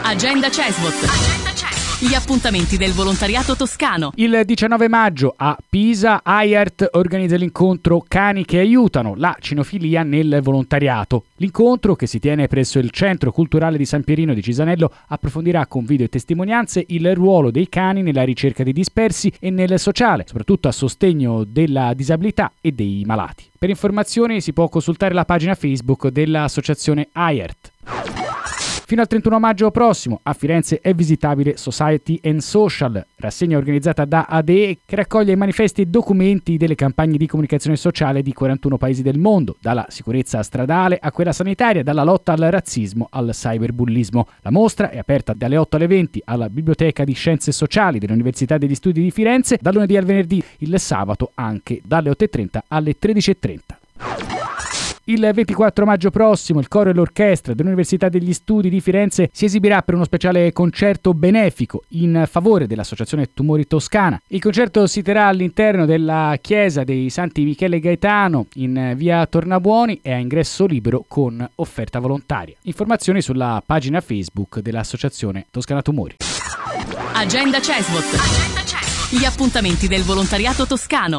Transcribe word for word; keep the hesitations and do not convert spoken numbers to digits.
Agenda Cesvot. Agenda Cesvot. Gli appuntamenti del volontariato toscano. Il diciannove maggio a Pisa AIART organizza l'incontro Cani che aiutano, la cinofilia nel volontariato. L'incontro, che si tiene presso il Centro Culturale di San Pierino di Cisanello, approfondirà con video e testimonianze il ruolo dei cani nella ricerca dei dispersi e nel sociale, soprattutto a sostegno della disabilità e dei malati. Per informazioni si può consultare la pagina Facebook dell'associazione AIART. Fino al trentuno maggio prossimo a Firenze è visitabile Society and Social, rassegna organizzata da A D E che raccoglie manifesti e documenti delle campagne di comunicazione sociale di quarantuno paesi del mondo, dalla sicurezza stradale a quella sanitaria, dalla lotta al razzismo al cyberbullismo. La mostra è aperta dalle otto alle venti alla Biblioteca di Scienze Sociali dell'Università degli Studi di Firenze, dal lunedì al venerdì, il sabato anche dalle otto e trenta alle tredici e trenta. Il ventiquattro maggio prossimo il coro e l'orchestra dell'Università degli Studi di Firenze si esibirà per uno speciale concerto benefico in favore dell'Associazione Tumori Toscana. Il concerto si terrà all'interno della chiesa dei Santi Michele e Gaetano in via Tornabuoni e a ingresso libero con offerta volontaria. Informazioni sulla pagina Facebook dell'Associazione Toscana Tumori. Agenda Cesvot. Agenda Cesvot. Gli appuntamenti del volontariato toscano.